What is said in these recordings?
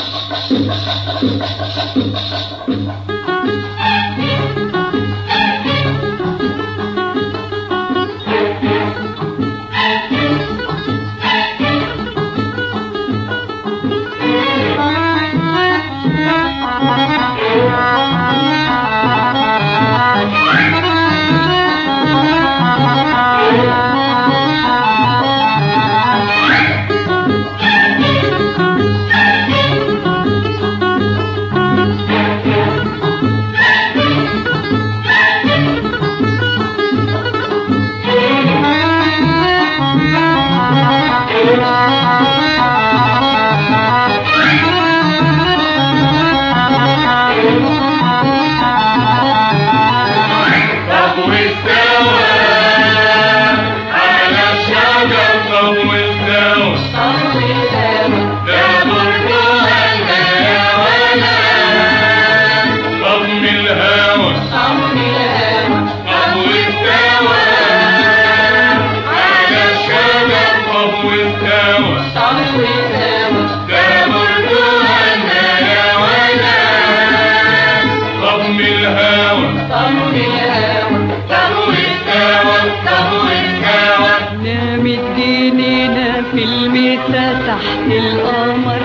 تحت القمر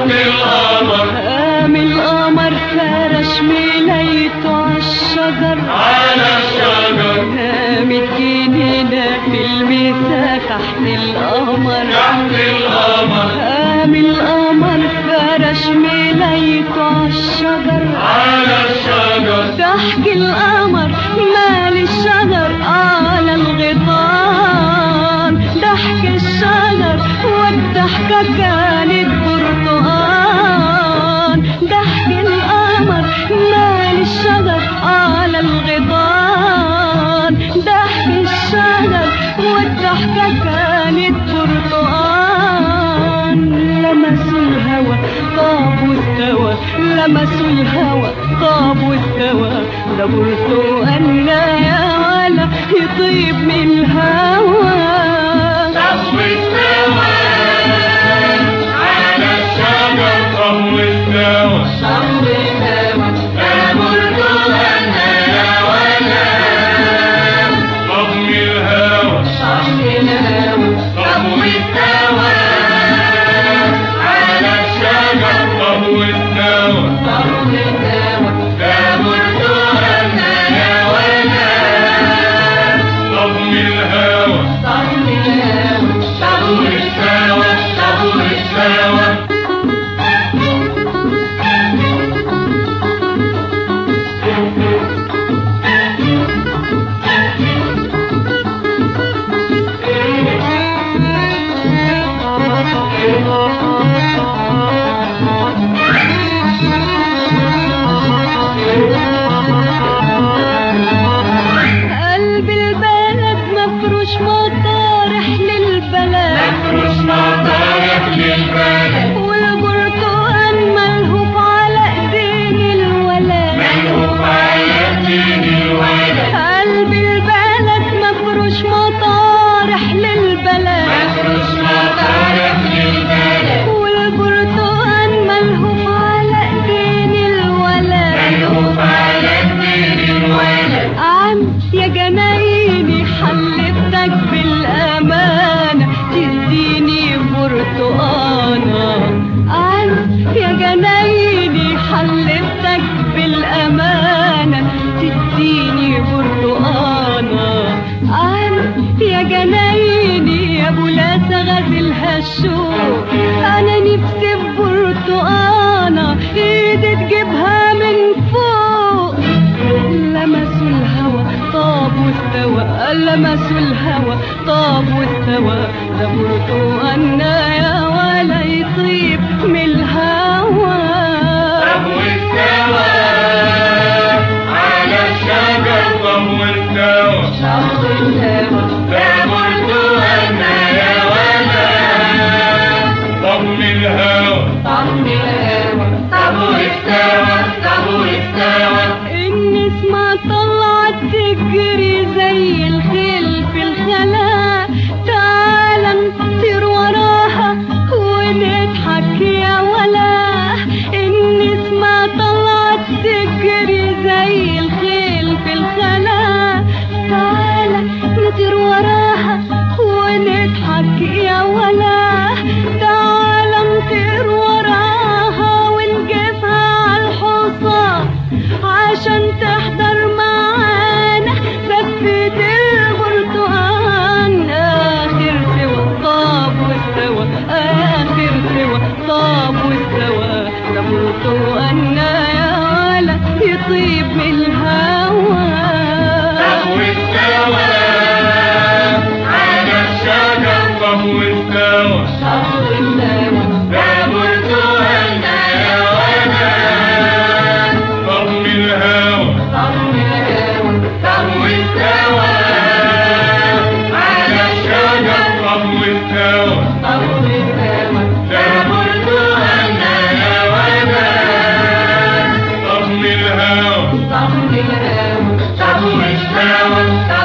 قام القمر فرش ملايته عالشجر قامت جنينة في المسا تحت القمر قام القمر فرش ملايته عالشجر ضحك القمر مال الشجر على الغيطان ضحك الشجر والضحكة كانت برتقان ضحك القمر مال الشجر على الغيطان ضحك الشجر والضحكة كانت برتقان لمسوا الهوى طاب واستوى لمسوا الهوى طاب واستوى ده برتقان يا ولا يطيب من الهوى طاب واستوى على الشجر طاب واستوى ده برتقان يا ولا طاب من الهوى طاب واستوى على الشجر طاب واستوى والبرتقال ملهوف على ايدين الولد قلب البلد مفروش مطارح للبلد والبرتقال ملهوف على ايدين الولد عم يا جنايني حلفتك بالامانه تديني برتقانة عن يا جنايني حلفتك بالأمانة تديني برتقانة عن يا جنايني يا ابو لاسة غزلها الشوق انا نفسي ببرتقانة ايدي تجيبها من فوق لمسوا الهوى طاب واستوى لمسوا الهوى طاب واستوى ده برتقان يا ولا يطيب من الهوى طاب واستوى على الشجر طاب واستوى ده برتقان يا ولا طاب من الهوى طاب واستوى النسمة طلعت تجري زي الخيل في الخلا تعالى نطير وراها واستوى تموت وانا يا ولا يطيب من الهوى واستوى على الشجر واستوى تموت وانا يا ولا طم الهوى واستوى على الشجر واستوى تموت وانا يا ولا طم الهوى واستوى